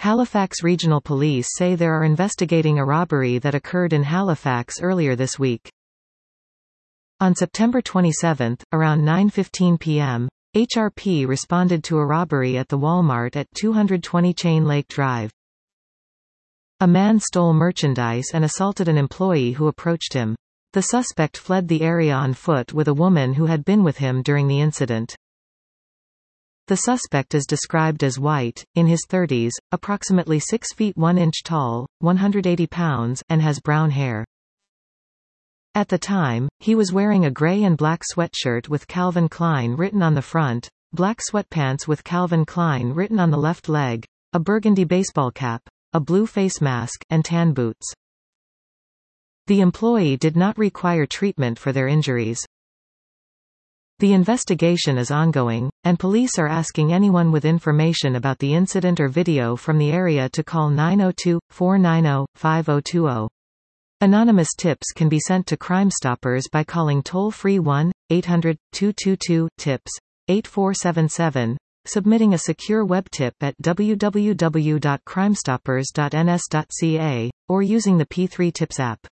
Halifax Regional Police say they are investigating a robbery that occurred in Halifax earlier this week. On September 27, around 9:15 p.m., HRP responded to a robbery at the Walmart at 220 Chain Lake Drive. A man stole merchandise and assaulted an employee who approached him. The suspect fled the area on foot with a woman who had been with him during the incident. The suspect is described as white, in his 30s, approximately 6 feet 1 inch tall, 180 pounds, and has brown hair. At the time, he was wearing a gray and black sweatshirt with Calvin Klein written on the front, black sweatpants with Calvin Klein written on the left leg, a burgundy baseball cap, a blue face mask, and tan boots. The employee did not require treatment for their injuries. The investigation is ongoing, and police are asking anyone with information about the incident or video from the area to call 902-490-5020. Anonymous tips can be sent to Crime Stoppers by calling toll-free 1-800-222-TIPS, 8477, submitting a secure web tip at www.crimestoppers.ns.ca, or using the P3 Tips app.